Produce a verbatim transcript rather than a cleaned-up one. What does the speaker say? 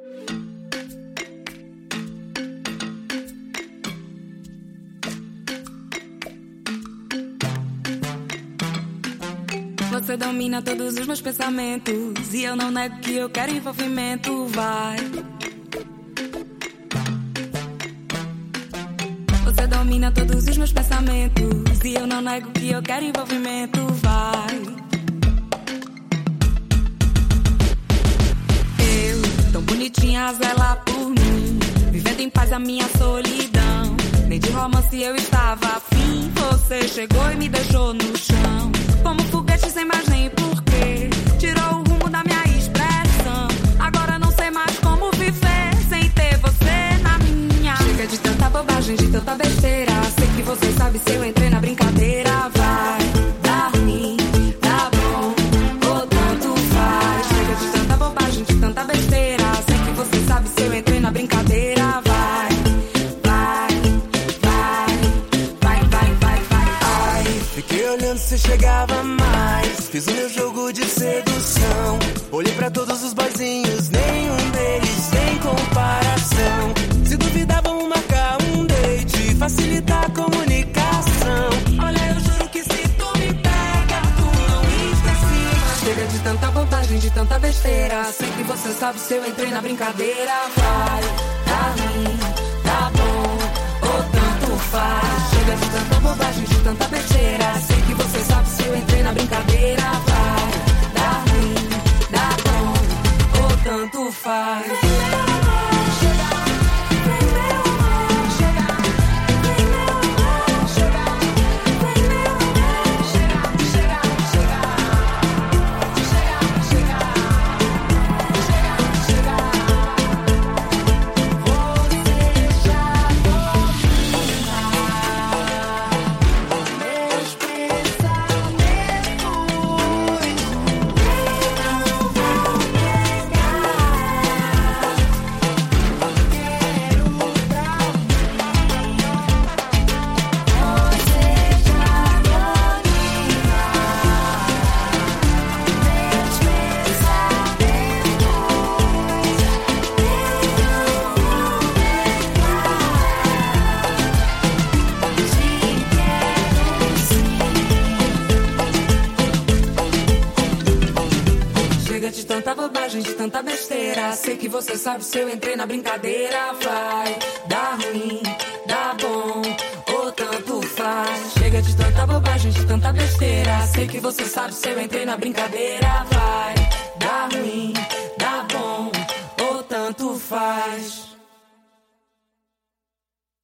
Você domina todos os meus pensamentos e eu não nego que eu quero envolvimento, vai. Você domina todos os meus pensamentos e eu não nego que eu quero envolvimento, vai. Eu, tão bonitinha, a zelar por mim, vivendo em paz a minha solidão. Nem de romance eu estava afim, você chegou e me deixou no chão. Como foguete sem mais nem porquê, tirou o rumo da minha expressão. Agora não sei mais como viver sem ter você na minha. Chega de tanta bobagem, de tanta besteira. Sei que você sabe se eu entrei na brincadeira. Vai dar ruim, tá bom, ou tanto faz. Chega de tanta bobagem, de tanta besteira. Sei que você sabe se eu entrei na brincadeira. Vai, vai, vai, vai, vai, vai, vai, vai. Fiquei olhando se chegava mais. Fiz o meu jogo de sedução. Olhei pra todos os boyzinhos, nenhum deles tem comparação. Se duvidar, vamos marcar um date, facilitar a comunicação. Olha, eu juro que se tu me pega, tu não esquece. Chega de tanta bobagem, de tanta besteira. Sei que você sabe se eu entrei na brincadeira. Vai, tá ruim, tá bom, ou tanto faz. Chega de tanta bobagem, de tanta besteira. Sei que você sabe se eu entrei na brincadeira. Vai, dá ruim, dá bom, ou tanto faz. De tanta bobagem, de tanta besteira. Sei que você sabe se eu entrei na brincadeira. Vai, dá ruim, dá bom, ou tanto faz. Chega de tanta bobagem, de tanta besteira. Sei que você sabe se eu entrei na brincadeira. Vai, dá ruim, dá bom, ou tanto faz.